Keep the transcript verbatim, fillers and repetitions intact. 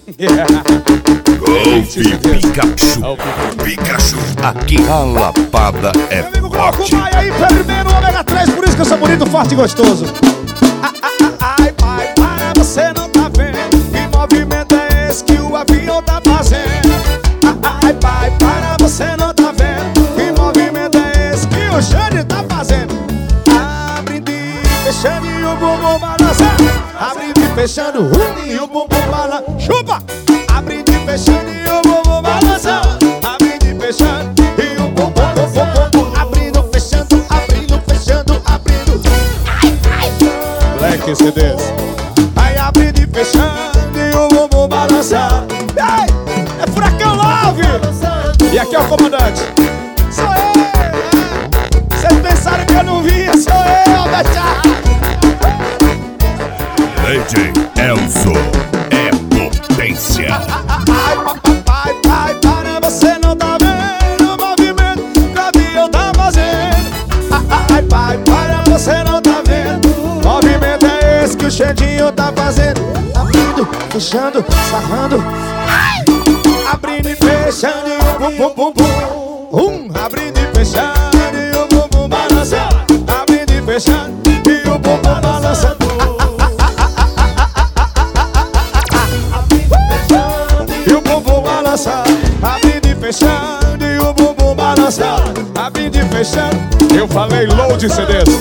Golpe Pikachu. Pikachu, aqui a lapada é forte. Vai aí, primeiro ômega três, por isso que eu sou bonito, forte e gostoso. Ai, pai, para, você não tá vendo que movimento é esse que o avião tá fazendo. Ai, pai, para, você não tá vendo que movimento é esse que o Xande tá fazendo. Abrindo e fechando e o bumbum balançando. Abrindo e fechando uh, e o bumbum balançando. Chupa! Abrindo e fechando e o bumbum balançando. Abrindo e fechando e o bumbum balançando. Abrindo, fechando, abrindo, fechando, abrindo. Black C Ds. Aí abrindo e fechando e o bumbum balançando. Ei, é Furacão Love! E aqui é o comandante. Sou eu! Vocês pensaram que eu não via? Sou eu, Betá! D J Elzo é potência. Ai, papai, pai, para, você não tá vendo o movimento que o avião tá fazendo. Ai, pai, para, você não tá vendo o movimento é esse que o Xandinho tá fazendo. Abrindo, fechando, sarrando. Abrindo e fechando e o bum bum bum bum. Um, abrindo e fechando e o bum bum balançando. Abrindo e fechando e o bum bum balançando. E o bumbum balançando, abrindo e fechando e o bumbum balançando, abrindo e fechando. Eu falei load C Ds.